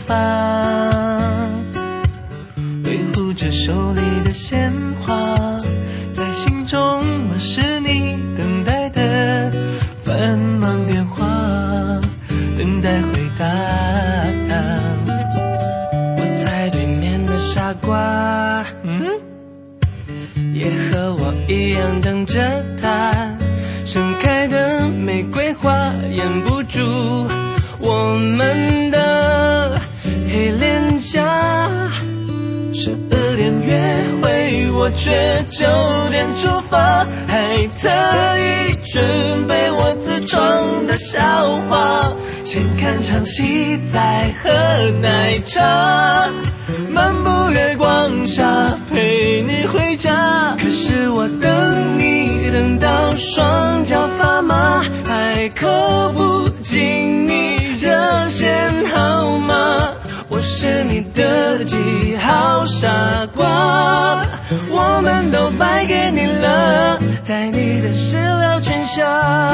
发，维护着手里的鲜花，在心中我是你等待的繁忙电话，等待回答。我在对面的傻瓜，也和我一样等着他，盛开的玫瑰花掩不住我们的黑脸颊。12点约会，我却9点出发，还特意准备我自创的笑话，先看场戏再喝奶茶，漫步月光下陪你回家。可是我等你等到双脚发麻，还扣不紧你热线号码。我是你的记号傻瓜，我们都败给你了，在你的石榴裙下。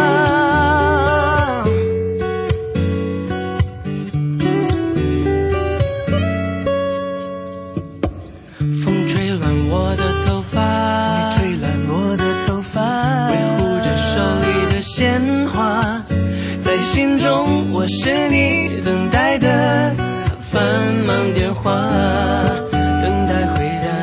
风吹乱我的头发，你吹乱我的头发，维护着手里的鲜花，在心中我是你等待的繁忙电话，等待回答。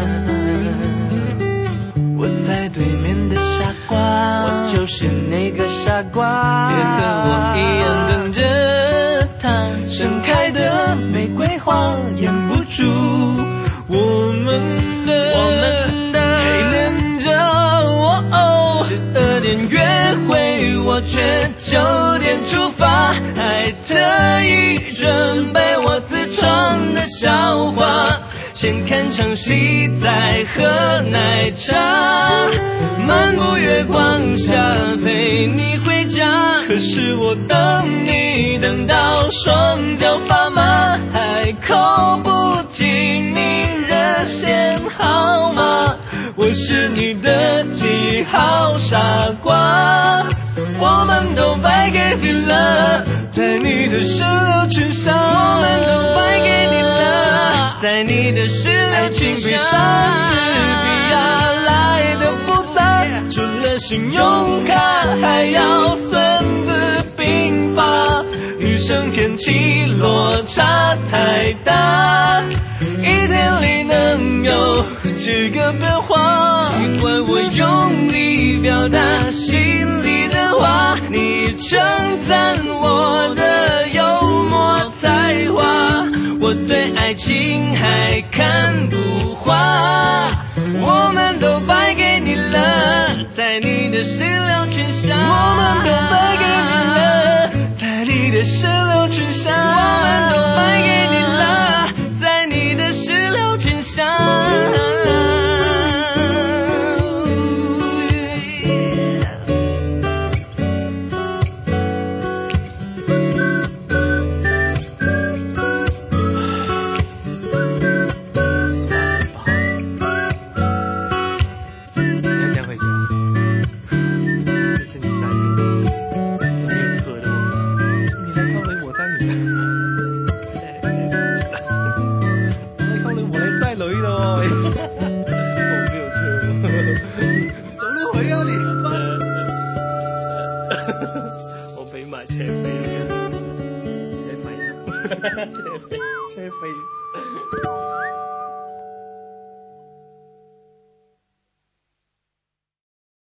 我在对面的傻瓜，我就是那个傻瓜，也和我一样等着他，盛开的玫瑰花掩不住我们的黑脸颊。12点约会，我却9点出发，还特意准备我自创的笑话，先看场戏再喝奶茶，漫步月光下陪你回家。可是我等你等到双脚发麻，还扣不紧你热线号码。我是你的记号傻瓜，我们都败给你了，在你的石榴裙下。我们都败给你了，在你的石榴裙下。莎士比亚来的复杂，除了信用卡还要孙子兵法，遇上天气落差太大，一天里能有几个变化，习惯我用力表达心里的话，你称赞我的幽默才华，我对爱情还看不花，我们都败给你了，在你的石榴裙下。我们都败给你了，在你的石榴裙下。我们都败给你了，在你的石榴裙下。我俾埋車飛嘅，你咪車飛。